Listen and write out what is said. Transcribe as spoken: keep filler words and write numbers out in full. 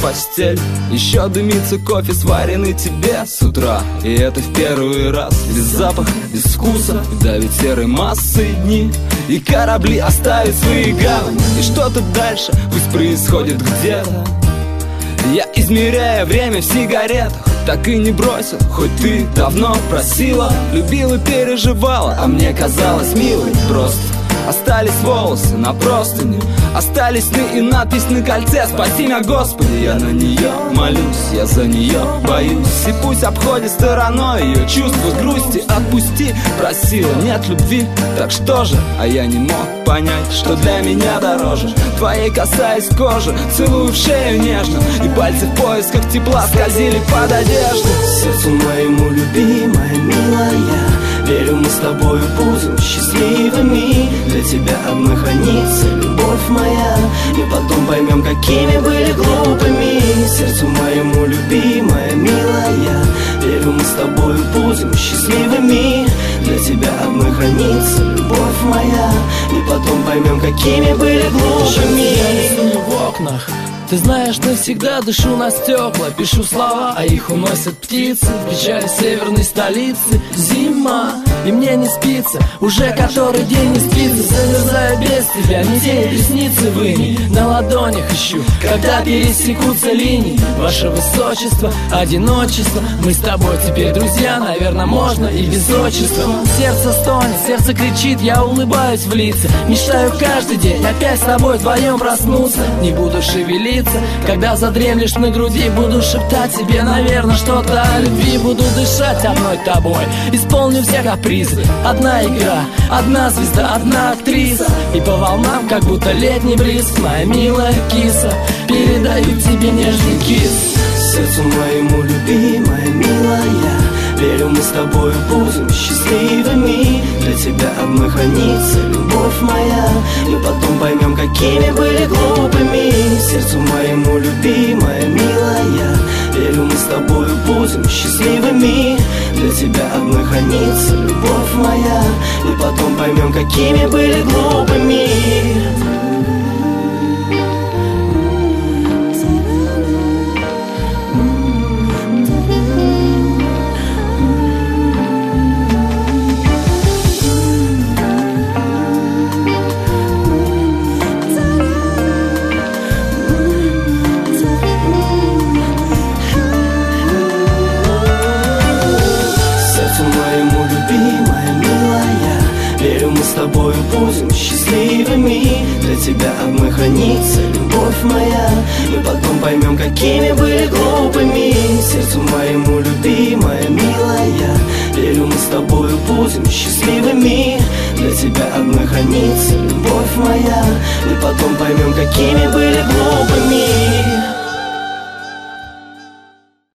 постель. Еще дымится кофе, сваренный тебе с утра. И это в первый раз. Без запаха, без вкуса, давит серой массой дни. И корабли оставят свои гавани. И что-то дальше пусть происходит где-то. Я измеряю время в сигаретах, так и не бросил, хоть ты давно просила. Любила, переживала, а мне казалось милой просто. Остались волосы на простыне, остались сны и надпись на кольце. Спаси меня, Господи, я на нее молюсь, я за нее боюсь. И пусть обходит стороной ее чувства грусти. Отпусти, просила, нет любви, так что же? А я не мог понять, что для меня дороже. Твоей касаясь кожи, целую в шею нежно, и пальцы в поисках тепла скользили под одежду. Сердцу моему любимая, милая, верю, мы с тобою будем счастливыми. Для тебя одной хранится любовь моя. Мы потом поймем, какими были глупыми. Сердцу моему любимая, милая, верю, мы с тобою будем счастливыми. Для тебя одной хранится любовь моя. Мы потом поймем, какими были глупыми. Я в окнах. Ты знаешь, навсегда дышу на стекла, пишу слова, а их уносят птицы. В печали северной столицы зима, и мне не спится. Уже который день не спится, замерзая без тебя. Не тени ресницы вынь, на ладонях ищу, когда пересекутся линии. Ваше высочество, одиночество, мы с тобой теперь друзья. Наверное, можно и без отчества. Сердце стонет, сердце кричит, я улыбаюсь в лица. Мечтаю каждый день опять с тобой вдвоем проснуться. Не буду шевелиться, когда задремлешь на груди, буду шептать тебе, наверное, что-то о любви. Буду дышать одной тобой, исполню все капризы. Одна игра, одна звезда, одна актриса. И по волнам, как будто летний бриз, моя милая киса, передаю тебе нежный кис. Сердцу моему любимая, милая, верю, мы с тобою будем счастливыми. Для тебя одной хранится любовь моя. Мы потом поймем, какими были глупыми. Сердцу моему любимая, милая, верю, мы с тобою будем счастливыми. Для тебя одной хранится любовь моя. Мы потом поймем, какими были глупыми. С тобою будем счастливыми. Для тебя одной хранится любовь моя. Мы потом поймем, какими были глупыми. Сердцу моему любимая, милая, верю, мы с тобою будем счастливыми. Для тебя одной хранится любовь моя. Мы потом поймем, какими были глупыми.